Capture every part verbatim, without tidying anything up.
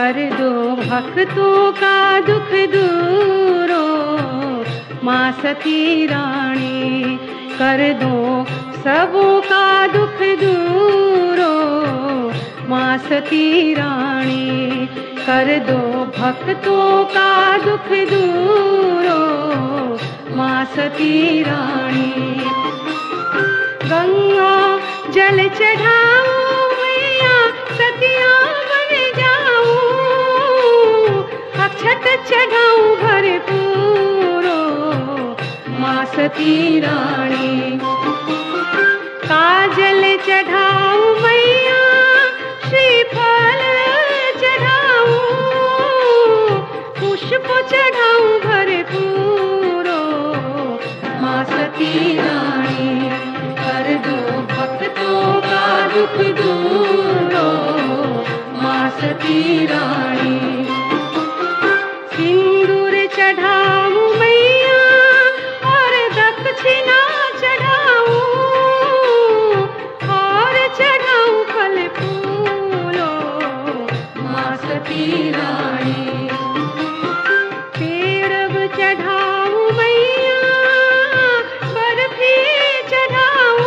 कर दो भक्तों का दुख दूरो, माँ सती रानी कर दो सबों का दुख दूरो, माँ सती रानी कर दो भक्तों का दुख दूरो, माँ सती रानी। गंगा जल चढ़ाओ मैया सतिया बन जाऊं, अक्षत चढ़ाऊं भरपूरो, माँ सती रानी। काजल चढ़ाऊं मैया श्रीफल चढ़ाऊं, पुष्प चढ़ाऊं भरपूरो, माँ सती रानी कर दो भक्तों का दुख दूरो, माँ सती रानी। सिंदूर चढ़ाऊं मैया और दक्षिणा चढ़ाऊं, और चढ़ाऊं फल फूलो, माँ सती रानी। पेड़ब चढ़ाऊं मैया बर्फी चढ़ाऊं,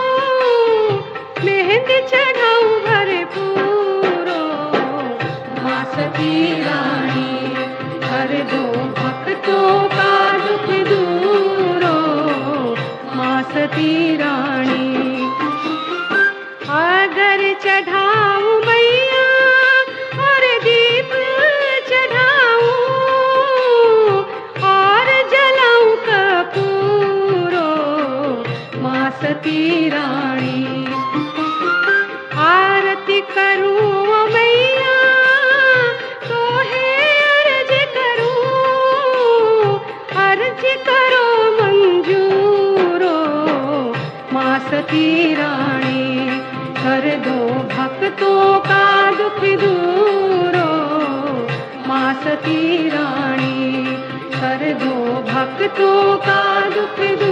मेहंदी चढ़ाऊं भरपूरो, माँ सती रानी कर दो भक्तों का दुख दूरो, माँ सती रानी। अगर चढ़ाऊं मैया और दीप चढ़ाऊं, और जलाऊं कपूरो, माँ सती रानी। आरती करूं मैया तो है अर्ज करूं, अर्ज करो मंजूरो, माँ सती रानी कर दो भक्तों का दुख दूरो, माँ सती रानी कर दो भक्तों का दुख दूरो।